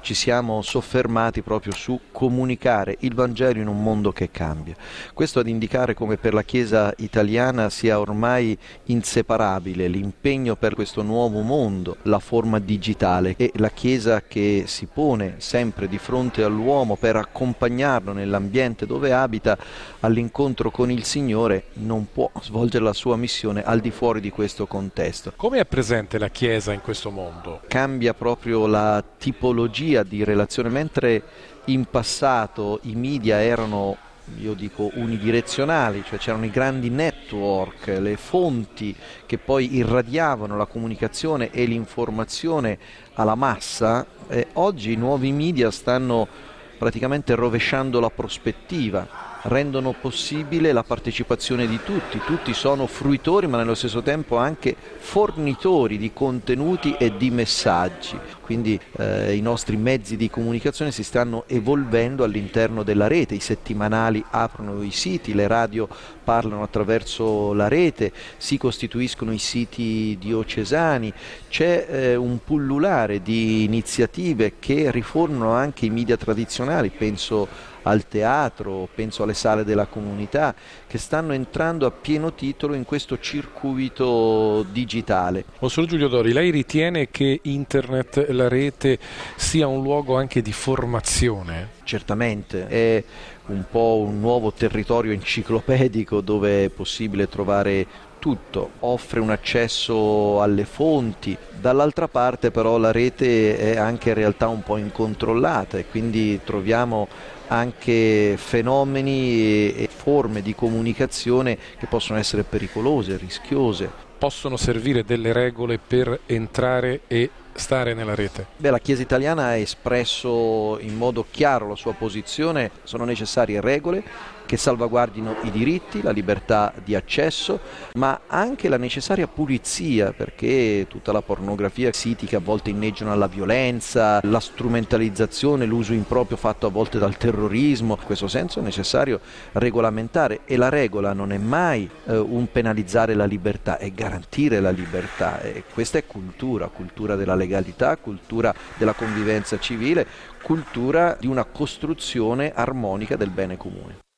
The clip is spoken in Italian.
ci siamo soffermati proprio su comunicare il Vangelo in un mondo che cambia. Questo ad indicare come per la Chiesa italiana sia ormai inseparabile l'impegno per questo nuovo mondo, la forma digitale, e la Chiesa che si pone sempre di fronte all'uomo per accompagnarlo nell'ambiente dove abita all'incontro con il Signore non può svolgere la sua missione al di fuori di questo contesto. Come è presente la Chiesa in questo mondo? Cambia proprio la tipologia di relazione, mentre in passato i media erano, io dico, unidirezionali, cioè c'erano i grandi network, le fonti che poi irradiavano la comunicazione e l'informazione alla massa, oggi i nuovi media stanno praticamente rovesciando la prospettiva, rendono possibile la partecipazione di tutti sono fruitori ma nello stesso tempo anche fornitori di contenuti e di messaggi, quindi i nostri mezzi di comunicazione si stanno evolvendo all'interno della rete, i settimanali aprono i siti, le radio parlano attraverso la rete, si costituiscono i siti diocesani, c'è un pullulare di iniziative che riformano anche i media tradizionali, penso al teatro, penso alle sale della comunità, che stanno entrando a pieno titolo in questo circuito digitale. Monsignor Giulio Dori, lei ritiene che internet, la rete, sia un luogo anche di formazione? Certamente, è un po' un nuovo territorio enciclopedico dove è possibile trovare tutto, offre un accesso alle fonti, dall'altra parte però la rete è anche in realtà un po' incontrollata e quindi troviamo anche fenomeni e forme di comunicazione che possono essere pericolose, rischiose. Possono servire delle regole per entrare e stare nella rete? La Chiesa italiana ha espresso in modo chiaro la sua posizione, sono necessarie regole che salvaguardino i diritti, la libertà di accesso, ma anche la necessaria pulizia, perché tutta la pornografia, siti che a volte inneggiano alla violenza, la strumentalizzazione, l'uso improprio fatto a volte dal terrorismo, in questo senso è necessario regolamentare e la regola non è mai un penalizzare la libertà, è garantire la libertà e questa è cultura della legalità, cultura della convivenza civile, cultura di una costruzione armonica del bene comune.